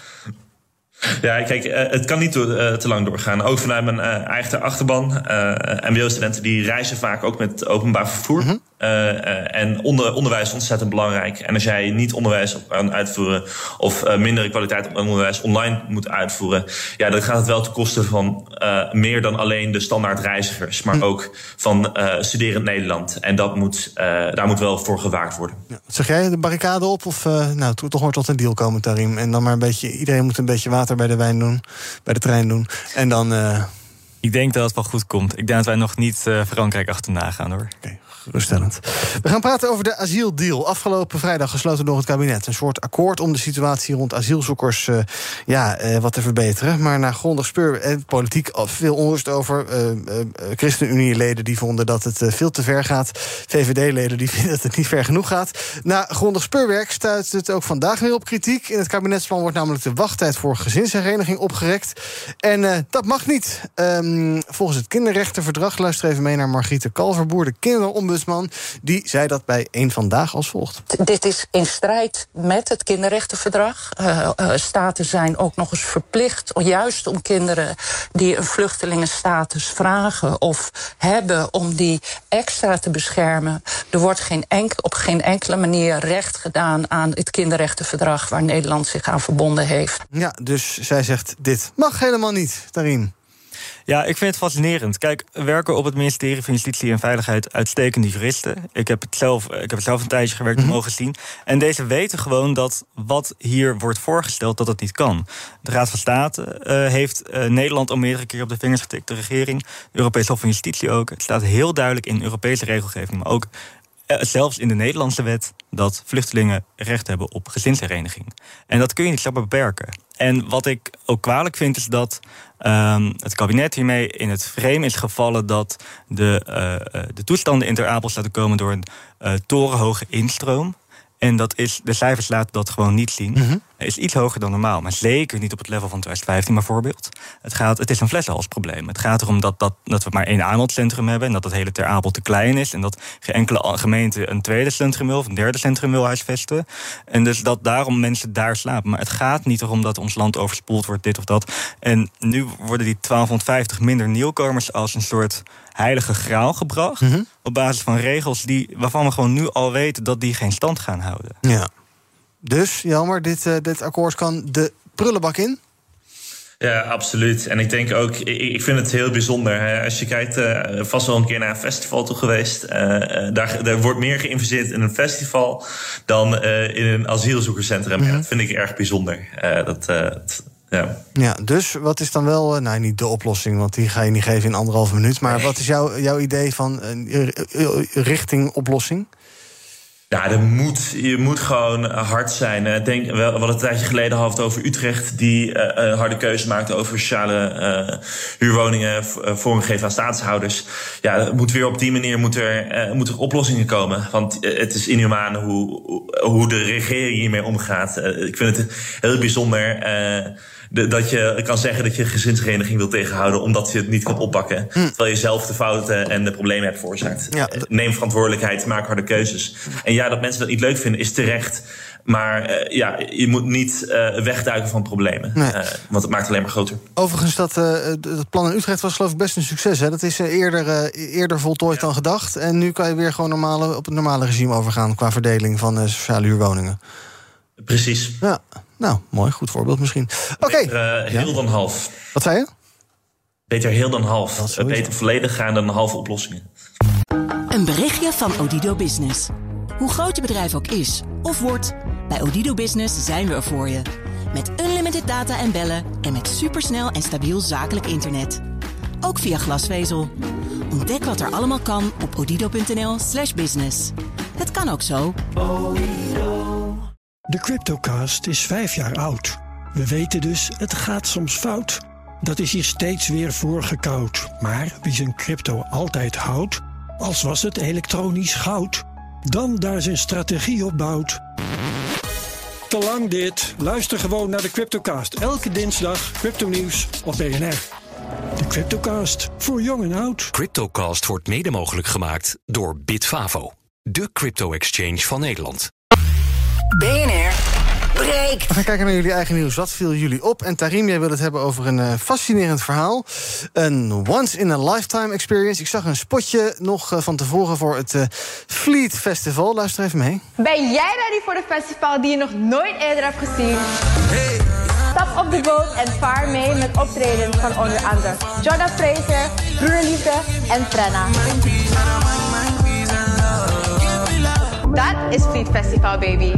Ja, kijk, uh, het kan niet door, uh, te lang doorgaan. Ook vanuit mijn uh, eigen achterban. Uh, M B O-studenten die reizen vaak ook met openbaar vervoer. Mm-hmm. Uh, uh, en onder, onderwijs is ontzettend belangrijk. En als jij niet onderwijs op kan uitvoeren of uh, mindere kwaliteit op onderwijs online moet uitvoeren, ja, dan gaat het wel ten koste van uh, meer dan alleen de standaard reizigers, maar mm-hmm. ook van uh, studerend Nederland. En dat moet, uh, daar moet wel voor gewaakt worden. Ja, zeg jij de barricade op of uh, nou, toch maar tot een deal komen, Tarim? En dan maar een beetje, iedereen moet een beetje water bij de wijn doen, bij de trein doen. En dan Uh... Ik denk dat het wel goed komt. Ik denk dat wij nog niet uh, Frankrijk achterna gaan, hoor. Okay. Geruststellend. We gaan praten over de asieldeal. Afgelopen vrijdag gesloten door het kabinet. Een soort akkoord om de situatie rond asielzoekers uh, ja, uh, wat te verbeteren. Maar na grondig speur en politiek veel onrust over. Uh, uh, ChristenUnie-leden die vonden dat het uh, veel te ver gaat. V V D-leden die vinden dat het niet ver genoeg gaat. Na grondig speurwerk stuit het ook vandaag weer op kritiek. In het kabinetsplan wordt namelijk de wachttijd voor gezinshereniging opgerekt. En uh, dat mag niet. Um, volgens het kinderrechtenverdrag, luister even mee naar Margriete Kalverboer, de kinderombudsman. Die zei dat bij Eén Vandaag als volgt. Dit is in strijd met het kinderrechtenverdrag. Uh, uh, staten zijn ook nog eens verplicht, juist om kinderen die een vluchtelingenstatus vragen of hebben, om die extra te beschermen. Er wordt geen enkel, op geen enkele manier recht gedaan aan het kinderrechtenverdrag waar Nederland zich aan verbonden heeft. Ja, dus zij zegt dit mag helemaal niet, Tarim. Ja, ik vind het fascinerend. Kijk, werken op het ministerie van Justitie en Veiligheid uitstekende juristen. Ik heb het zelf, ik heb het zelf een tijdje gewerkt mm-hmm. mogen zien. En deze weten gewoon dat wat hier wordt voorgesteld, dat het niet kan. De Raad van State uh, heeft uh, Nederland al meerdere keer op de vingers getikt. De regering, de Europese Hof van Justitie ook. Het staat heel duidelijk in Europese regelgeving, maar ook uh, zelfs in de Nederlandse wet, dat vluchtelingen recht hebben op gezinshereniging. En dat kun je niet zo beperken. En wat ik ook kwalijk vind, is dat um, het kabinet hiermee in het frame is gevallen dat de, uh, de toestanden in Ter Apel laten komen door een uh, torenhoge instroom. En dat is, de cijfers laten dat gewoon niet zien. Mm-hmm. Het is iets hoger dan normaal, maar zeker niet op het level van twintig vijftien bijvoorbeeld. Het, gaat, het is een flessenhalsprobleem. Het gaat erom dat, dat, dat we maar één aanmeldcentrum hebben en dat het hele Ter Apel te klein is en dat geen enkele gemeente een tweede centrum wil of een derde centrum wil huisvesten. En dus dat daarom mensen daar slapen. Maar het gaat niet erom dat ons land overspoeld wordt, dit of dat. En nu worden die twaalfhonderdvijftig minder nieuwkomers als een soort heilige graal gebracht, mm-hmm. op basis van regels die, waarvan we gewoon nu al weten dat die geen stand gaan houden. Ja. Dus, Jelmer, dit, uh, dit akkoord kan de prullenbak in? Ja, absoluut. En ik denk ook, ik vind het heel bijzonder. Hè. Als je kijkt, uh, vast wel een keer naar een festival toe geweest. Uh, daar, daar wordt meer geïnvesteerd in een festival dan uh, in een asielzoekerscentrum. Mm-hmm. Ja, dat vind ik erg bijzonder. Uh, dat, uh, t, ja. ja, dus wat is dan wel, uh, nou niet de oplossing, want die ga je niet geven in anderhalve minuut. Maar wat is jouw, jouw idee van uh, richting oplossing? Ja, er moet, je moet gewoon hard zijn. Ik denk, we hadden een tijdje geleden gehad over Utrecht, die uh, een harde keuze maakte over sociale uh, huurwoningen vorm geven aan staatshouders. Ja, het moet weer op die manier moet er, uh, moet er oplossingen komen. Want uh, het is inhumaan hoe, hoe de regering hiermee omgaat. Uh, ik vind het heel bijzonder. Uh, De, dat je kan zeggen dat je een gezinshereniging wil tegenhouden omdat je het niet kan oppakken. Hm. Terwijl je zelf de fouten en de problemen hebt veroorzaakt. Ja, d- Neem verantwoordelijkheid, maak harde keuzes. En ja, dat mensen dat niet leuk vinden is terecht. Maar uh, ja, je moet niet uh, wegduiken van problemen. Nee. Uh, want het maakt het alleen maar groter. Overigens, dat, uh, dat plan in Utrecht was geloof ik best een succes. Hè? Dat is uh, eerder, uh, eerder voltooid ja. dan gedacht. En nu kan je weer gewoon normale, op het normale regime overgaan qua verdeling van uh, sociale huurwoningen. Precies. Ja, nou, mooi, goed voorbeeld misschien. Oké. Okay. Uh, heel ja. dan half. Wat zei je? Beter heel dan half. Beter volledig gaan dan half oplossingen. Een berichtje van Odido Business. Hoe groot je bedrijf ook is of wordt, bij Odido Business zijn we er voor je. Met unlimited data en bellen en met supersnel en stabiel zakelijk internet. Ook via glasvezel. Ontdek wat er allemaal kan op odido.nl slash business. Het kan ook zo. De Cryptocast is vijf jaar oud. We weten dus, het gaat soms fout. Dat is hier steeds weer voorgekoud. Maar wie zijn crypto altijd houdt, als was het elektronisch goud, dan daar zijn strategie op bouwt. Te lang dit. Luister gewoon naar de Cryptocast. Elke dinsdag crypto-nieuws op B N R. De Cryptocast, voor jong en oud. Cryptocast wordt mede mogelijk gemaakt door Bitfavo, de crypto-exchange van Nederland. B N R breekt. We gaan kijken naar jullie eigen nieuws. Wat viel jullie op? En Tarim, jij wil het hebben over een uh, fascinerend verhaal. Een once-in-a-lifetime experience. Ik zag een spotje nog uh, van tevoren voor het uh, Fleet Festival. Luister even mee. Ben jij ready voor de festival die je nog nooit eerder hebt gezien? Hey. Stap op de boot en vaar mee met optredens van onder andere Jordan Fraser, Broederliefde en Frenna. Dat is Fleet Festival, baby.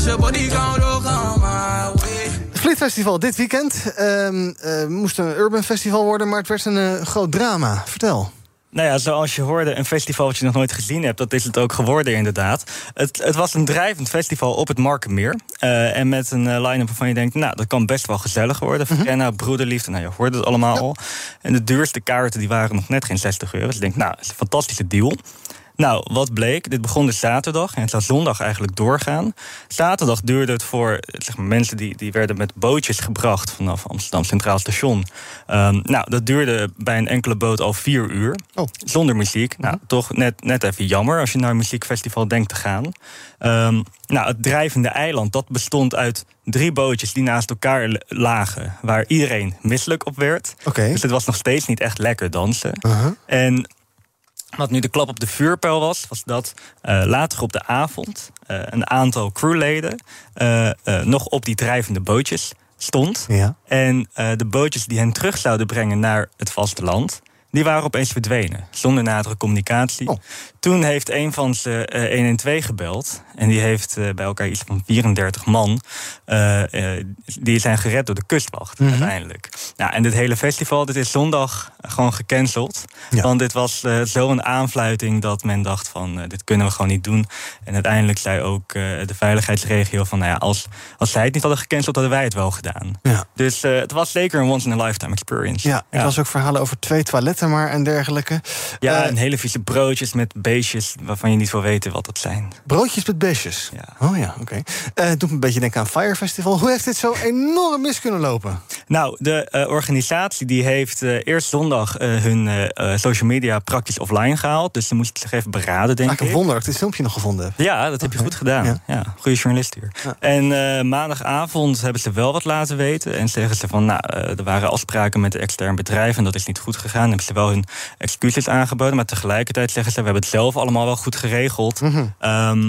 Fleet Festival dit weekend. Uh, uh, moest een urban festival worden, maar het werd een uh, groot drama. Vertel. Nou ja, zoals je hoorde, een festival wat je nog nooit gezien hebt, dat is het ook geworden inderdaad. Het, het was een drijvend festival op het Markenmeer. Uh, en met een uh, line-up waarvan je denkt, nou, dat kan best wel gezellig worden. Mm-hmm. Frenna, Broederliefde, nou, je hoorde het allemaal ja. al. En de duurste kaarten die waren nog net geen zestig euro. Dus je denkt, nou, dat is een fantastische deal. Nou, wat bleek? Dit begon dus zaterdag en het zou zondag eigenlijk doorgaan. Zaterdag duurde het voor zeg maar, mensen die, die werden met bootjes gebracht vanaf Amsterdam Centraal Station. Um, nou, dat duurde bij een enkele boot al vier uur. Oh. Zonder muziek. Nou, toch net, net even jammer als je naar een muziekfestival denkt te gaan. Um, nou, het drijvende eiland, dat bestond uit drie bootjes die naast elkaar lagen, waar iedereen misselijk op werd. Okay. Dus het was nog steeds niet echt lekker dansen. Uh-huh. En wat nu de klap op de vuurpijl was, was dat uh, later op de avond uh, een aantal crewleden uh, uh, nog op die drijvende bootjes stond. Ja. En uh, de bootjes die hen terug zouden brengen naar het vasteland, die waren opeens verdwenen, zonder nadere communicatie. Oh. Toen heeft een van ze uh, honderdtwaalf gebeld. En die heeft uh, bij elkaar iets van vierendertig man. Uh, uh, die zijn gered door de kustwacht, mm-hmm. uiteindelijk. Nou, en dit hele festival, dit is zondag gewoon gecanceld. Ja. Want dit was uh, zo'n aanfluiting dat men dacht van, uh, dit kunnen we gewoon niet doen. En uiteindelijk zei ook uh, de veiligheidsregio van, nou ja, als, als zij het niet hadden gecanceld, hadden wij het wel gedaan. Ja. Dus uh, het was zeker een once-in-a-lifetime experience. Ja, ik ja. las ook verhalen over twee toiletten maar en dergelijke. Ja, uh, en hele vieze broodjes met beestjes waarvan je niet wil weten wat dat zijn. Broodjes met beestjes? Ja. Oh ja, oké. Okay. Uh, het doet me een beetje denken aan Fire Festival. Hoe heeft dit zo enorm mis kunnen lopen? Nou, de uh, organisatie die heeft uh, eerst zondag uh, hun uh, social media praktisch offline gehaald. Dus ze moesten zich even beraden, denk ik. Ik heb wonder dat ik dit filmpje nog gevonden heb. Ja, dat okay. heb je goed gedaan. Ja, ja goede journalist hier. Ja. En uh, maandagavond hebben ze wel wat laten weten. En zeggen ze van, nou, uh, er waren afspraken met een extern bedrijf en dat is niet goed gegaan. Hebben ze wel hun excuses aangeboden. Maar tegelijkertijd zeggen ze, we hebben het zelf allemaal wel goed geregeld. Mm-hmm. Um,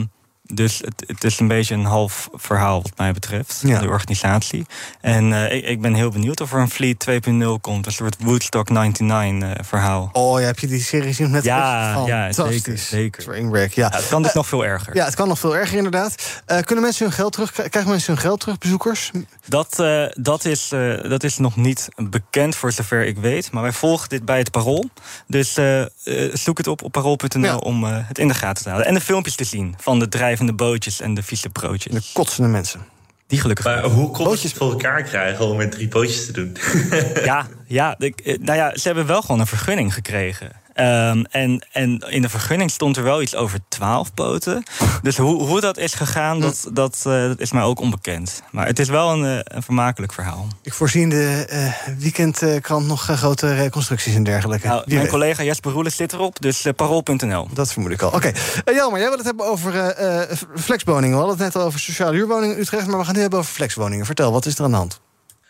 Dus het, het is een beetje een half verhaal wat mij betreft, ja. de organisatie. En uh, ik, ik ben heel benieuwd of er een Fleet twee punt nul komt. Een soort Woodstock negenennegentig uh, verhaal. Oh, ja, heb je die serie gezien met ja, oh, ja, zeker. zeker. Trainwreck, ja. ja, het kan dus uh, nog veel erger. Ja, het kan nog veel erger inderdaad. Uh, kunnen mensen hun geld terug? Krijgen mensen hun geld terug, bezoekers? Dat, uh, dat, is, uh, dat is nog niet bekend voor zover ik weet. Maar wij volgen dit bij het Parool. Dus uh, uh, zoek het op op parool punt n l ja. om uh, het in de gaten te houden. En de filmpjes te zien van de drijvende bootjes en de vieze broodjes. De kotsende mensen. Die gelukkig. Maar hoe kon je het voor elkaar krijgen om met drie pootjes te doen? ja, ja, de, nou ja, ze hebben wel gewoon een vergunning gekregen. Um, en, en in de vergunning stond er wel iets over twaalf poten. Dus hoe, hoe dat is gegaan, dat, dat, uh, dat is mij ook onbekend. Maar het is wel een, uh, een vermakelijk verhaal. Ik voorzie in de uh, weekendkrant nog uh, grote reconstructies en dergelijke. Nou, mijn weet. collega Jesper Roelis zit erop, dus uh, parool punt n l. Dat vermoed ik al. Oké, okay. uh, Jelmer, jij wil het hebben over uh, uh, flexwoningen. We hadden het net al over sociale huurwoningen in Utrecht, maar we gaan het nu hebben over flexwoningen. Vertel, wat is er aan de hand?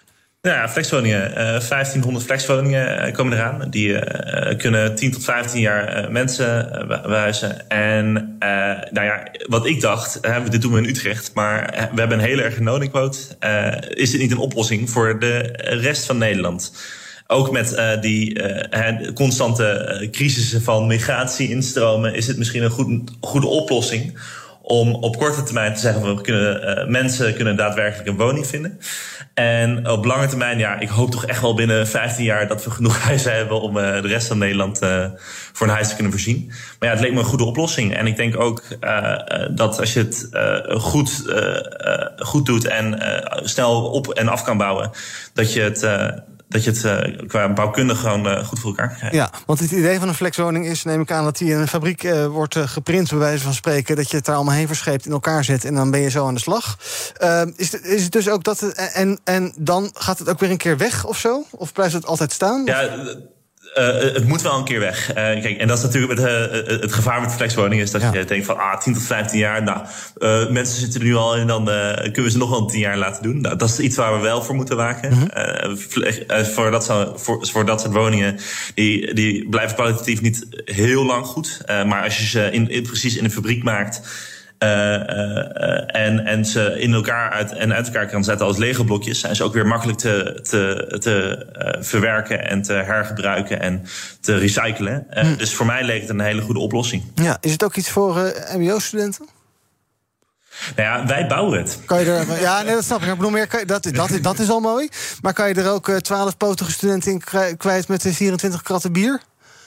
Ja, flexwoningen. Uh, vijftienhonderd flexwoningen uh, komen eraan. Die uh, kunnen tien tot vijftien jaar uh, mensen uh, behuizen. En uh, nou ja, wat ik dacht, uh, dit doen we in Utrecht, maar uh, we hebben een hele erge woningquote. Uh, is dit niet een oplossing voor de rest van Nederland? Ook met uh, die uh, constante uh, crisissen van migratie, instromen, is het misschien een goed, goede oplossing om op korte termijn te zeggen, we kunnen, uh, mensen kunnen daadwerkelijk een woning vinden. En op lange termijn, ja, ik hoop toch echt wel binnen vijftien jaar dat we genoeg huizen hebben om uh, de rest van Nederland uh, voor een huis te kunnen voorzien. Maar ja, het leek me een goede oplossing. En ik denk ook uh, dat als je het uh, goed, uh, uh, goed doet en uh, snel op en af kan bouwen, dat je het Uh, dat je het uh, qua bouwkundig gewoon uh, goed voor elkaar krijgt. Ja, want het idee van een flexwoning is, neem ik aan, dat die in een fabriek uh, wordt uh, geprint, bij wijze van spreken, dat je het daar allemaal heen verscheept, in elkaar zet en dan ben je zo aan de slag. Uh, is, het, is het dus ook dat het, en, en dan gaat het ook weer een keer weg of zo? Of blijft het altijd staan? Ja, Uh, het moet wel een keer weg. Uh, kijk, en dat is natuurlijk het, uh, het gevaar met flexwoningen, is dat ja. je denkt van ah, tien tot vijftien jaar. Nou, uh, mensen zitten er nu al in en dan uh, kunnen we ze nog wel tien jaar laten doen. Nou, dat is iets waar we wel voor moeten waken. Mm-hmm. Uh, uh, voor, dat zo, voor, voor dat soort woningen, die, die blijven kwalitatief niet heel lang goed. Uh, maar als je ze in, in, precies in de fabriek maakt, Uh, uh, en, en ze in elkaar uit, en uit elkaar kan zetten als Lego-blokjes, zijn ze ook weer makkelijk te, te, te uh, verwerken en te hergebruiken en te recyclen. Uh, hm. Dus voor mij leek het een hele goede oplossing. Ja, is het ook iets voor uh, M B O-studenten? Nou ja, wij bouwen het. Kan je er, ja, nee, dat snap ik. Ik bedoel, meer, kan je, dat, dat, dat is al mooi. Maar kan je er ook twaalfpotige uh, studenten in kwijt met vierentwintig kratten bier?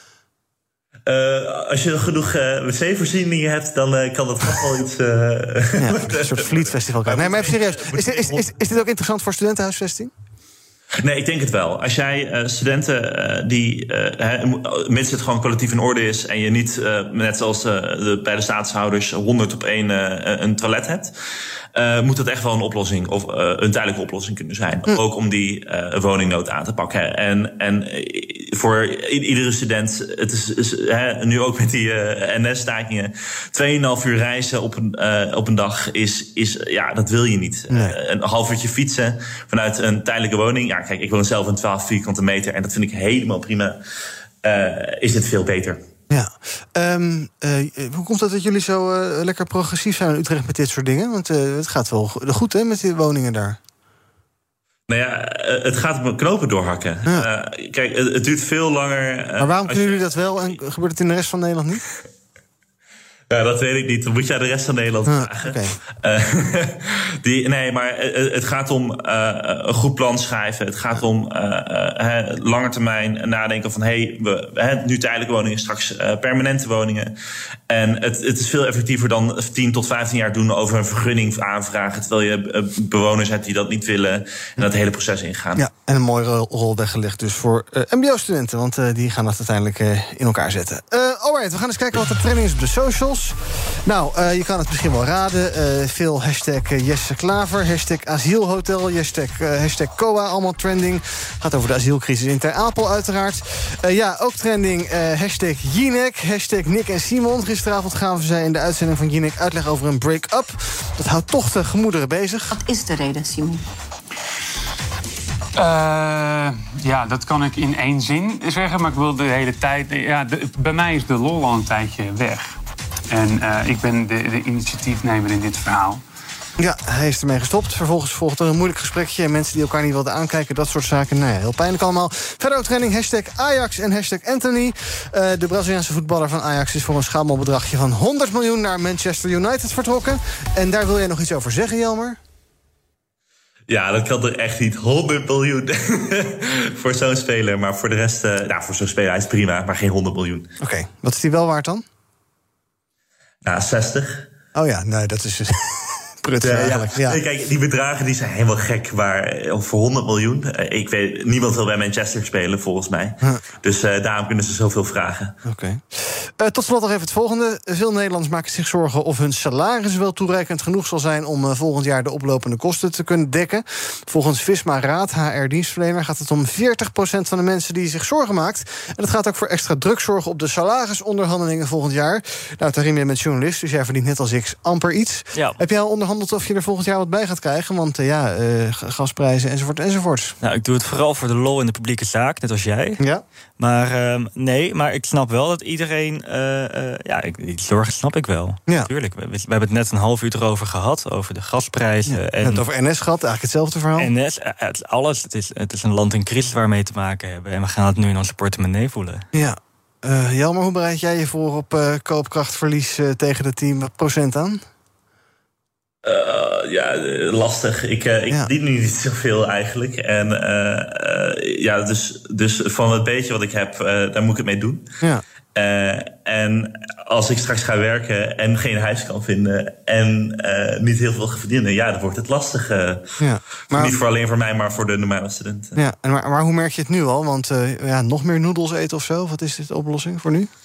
Uh, als je genoeg uh, wc-voorzieningen hebt, dan uh, kan dat toch wel iets Uh, ja, een soort Fleet-festival. Nee, maar even serieus. Is dit, is, is, is dit ook interessant voor studentenhuisvesting? Nee, ik denk het wel. Als jij uh, studenten uh, die, uh, mits het gewoon collectief in orde is en je niet, uh, net zoals uh, de, bij de staatshouders, honderd op één uh, een toilet hebt, Uh, moet dat echt wel een oplossing of uh, een tijdelijke oplossing kunnen zijn. Mm. Ook om die uh, woningnood aan te pakken. En, en voor iedere student, het is, is hè, nu ook met die uh, N S-stakingen, tweeënhalf uur reizen op een, uh, op een dag is, is, ja, dat wil je niet. Nee. Uh, een half uurtje fietsen vanuit een tijdelijke woning. Ja, kijk, ik woon zelf in twaalf vierkante meter en dat vind ik helemaal prima. Uh, is het veel beter. Ja, um, uh, hoe komt het dat jullie zo uh, lekker progressief zijn in Utrecht met dit soort dingen? Want uh, het gaat wel goed, hè, met die woningen daar. Nou ja, het gaat om knopen doorhakken. Ja. Uh, kijk, het, het duurt veel langer. Uh, maar waarom kunnen jullie dat wel en gebeurt het in de rest van Nederland niet? Ja, dat weet ik niet. Dan moet je aan de rest van Nederland vragen. Ah, okay. uh, die, nee, maar uh, het gaat om uh, een goed plan schrijven. Het gaat om uh, uh, lange termijn nadenken van hey, we, uh, nu tijdelijke woningen, straks uh, permanente woningen. En het, het is veel effectiever dan tien tot vijftien jaar doen over een vergunning aanvragen, terwijl je uh, bewoners hebt die dat niet willen en dat hele proces ingaan. Ja, en een mooie rol, rol weggelegd dus voor uh, M B O-studenten, want uh, die gaan dat uiteindelijk uh, in elkaar zetten. Uh, alright, we gaan eens kijken wat de trending is op de socials. Nou, uh, je kan het misschien wel raden. Uh, veel hashtag uh, Jesse Klaver, hashtag asielhotel, hashtag, uh, hashtag C O A, allemaal trending. Gaat over de asielcrisis in Ter Apel uiteraard. Uh, ja, ook trending uh, hashtag Jinek, hashtag Nick en Simon. Gisteravond gaven zij in de uitzending van Jinek uitleg over een break-up. Dat houdt toch de gemoederen bezig. Wat is de reden, Simon? Uh, ja, dat kan ik in één zin zeggen, maar ik wil de hele tijd. Ja, de, bij mij is de lol al een tijdje weg. En uh, ik ben de, de initiatiefnemer in dit verhaal. Ja, hij is ermee gestopt. Vervolgens volgt er een moeilijk gesprekje. En mensen die elkaar niet wilden aankijken, dat soort zaken. Nou ja, heel pijnlijk allemaal. Verder ook trending hashtag Ajax en hashtag Anthony. Uh, de Braziliaanse voetballer van Ajax is voor een schamelbedragje van honderd miljoen naar Manchester United vertrokken. En daar wil jij nog iets over zeggen, Jelmer? Ja, dat kan er echt niet. honderd miljoen voor zo'n speler. Maar voor de rest, uh, nou, voor zo'n speler hij is prima, maar geen honderd miljoen. Oké, okay. Wat is die wel waard dan? Nou, zestig. Oh ja, nee, dat is... Ja, eigenlijk. Ja. Ja. Kijk, die bedragen die zijn helemaal gek. Maar voor honderd miljoen, ik weet, niemand wil bij Manchester spelen, volgens mij. Huh. Dus uh, daarom kunnen ze zoveel vragen. Oké. Okay. Uh, tot slot nog even het volgende. Veel Nederlanders maken zich zorgen of hun salaris wel toereikend genoeg zal zijn om uh, volgend jaar de oplopende kosten te kunnen dekken. Volgens Visma Raad, H R-dienstverlener, gaat het om veertig procent van de mensen die zich zorgen maakt. En dat gaat ook voor extra drukzorgen op de salarisonderhandelingen volgend jaar. Nou, Tarim, je bent journalist, dus jij verdient net als ik amper iets. Ja. Heb jij al onderhandeld of je er volgend jaar wat bij gaat krijgen? Want uh, ja, uh, gasprijzen enzovoort enzovoort. Nou, ik doe het vooral voor de lol in de publieke zaak, net als jij. Ja. Maar uh, nee, maar ik snap wel dat iedereen... Uh, uh, ja, ik, die zorgen snap ik wel. Ja. Natuurlijk. We, we hebben het net een half uur erover gehad, over de gasprijzen. Ja, en het over N S gehad, eigenlijk hetzelfde verhaal. N S, het, alles. Het is, het is een land in crisis waar we mee te maken hebben. En we gaan het nu in onze portemonnee voelen. Ja. Uh, Jelmer, hoe bereid jij je voor op uh, koopkrachtverlies uh, tegen de tien procent aan? Uh, ja, lastig. Ik, uh, ik ja. verdien nu niet zoveel eigenlijk. En uh, uh, ja, dus, dus van het beetje wat ik heb, uh, daar moet ik het mee doen. Ja. Uh, en als ik straks ga werken en geen huis kan vinden en uh, niet heel veel ga verdienen, ja, dan wordt het lastig. Uh, ja, maar, niet voor alleen voor mij, maar voor de normale studenten. Ja, en maar, maar hoe merk je het nu al? Want uh, ja, nog meer noedels eten of zo? Wat is de oplossing voor nu?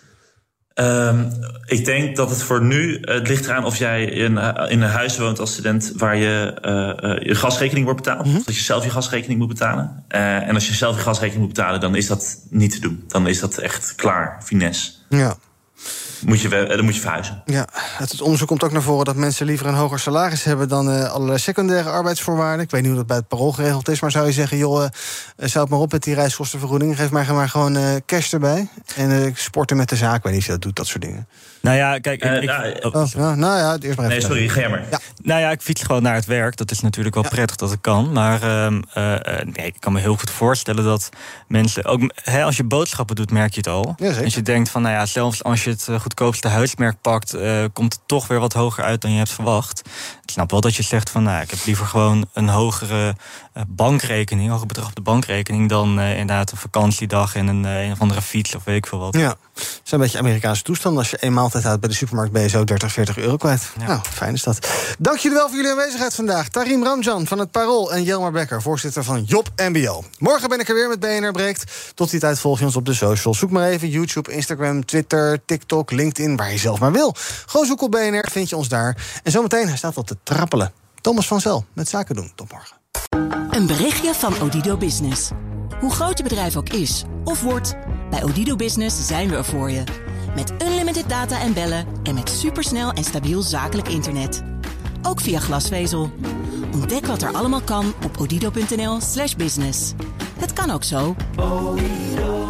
Um, ik denk dat het voor nu, het ligt eraan of jij in, in een huis woont als student waar je uh, uh, je gasrekening wordt betaald. Mm-hmm. Dat je zelf je gasrekening moet betalen. Uh, en als je zelf je gasrekening moet betalen, dan is dat niet te doen. Dan is dat echt klaar, finesse. Ja. Moet je, dan moet je verhuizen. Ja, het onderzoek komt ook naar voren dat mensen liever een hoger salaris hebben dan uh, allerlei secundaire arbeidsvoorwaarden. Ik weet niet hoe dat bij het Parool geregeld is, maar zou je zeggen, joh, uh, zou het maar op met die reiskostenvergoeding. Geef mij maar gewoon uh, cash erbij. En uh, sporten met de zaak, ik weet niet of je dat doet, dat soort dingen. Nou ja, kijk... Ik, uh, ik, nou, oh, oh, ja, nou ja, eerst maar even. Nee, sorry, ga maar. Ja. Nou ja, ik fiets gewoon naar het werk. Dat is natuurlijk wel ja. prettig dat ik kan. Maar uh, uh, nee, ik kan me heel goed voorstellen dat mensen... ook hè, als je boodschappen doet, merk je het al. Ja, als je denkt van, nou ja, zelfs als je het goedkoopste huismerk pakt, uh, komt het toch weer wat hoger uit dan je hebt verwacht. Ik snap wel dat je zegt van, nou, ik heb liever gewoon een hogere uh, bankrekening, hoger bedrag op de bankrekening, dan uh, inderdaad een vakantiedag en een, uh, een of andere fiets of weet ik veel wat. Ja, het is een beetje Amerikaanse toestand. Als je een maaltijd houdt bij de supermarkt, ben je zo dertig, veertig euro kwijt. Ja. Nou, fijn is dat. Dank jullie wel voor jullie aanwezigheid vandaag. Tarim Ramjan van het Parool en Jelmer Bekker, voorzitter van Job M B O. Morgen ben ik er weer met B N R Breekt. Tot die tijd volg je ons op de socials. Zoek maar even YouTube, Instagram, Twitter, TikTok, LinkedIn, waar je zelf maar wil. Gewoon zoek op B N R, vind je ons daar. En zometeen, hij staat al te trappelen. Thomas van Zel met Zaken doen. Tot morgen. Een berichtje van Odido Business. Hoe groot je bedrijf ook is of wordt, bij Odido Business zijn we er voor je. Met unlimited data en bellen en met supersnel en stabiel zakelijk internet. Ook via glasvezel. Ontdek wat er allemaal kan op odido punt n l slash business. Het kan ook zo.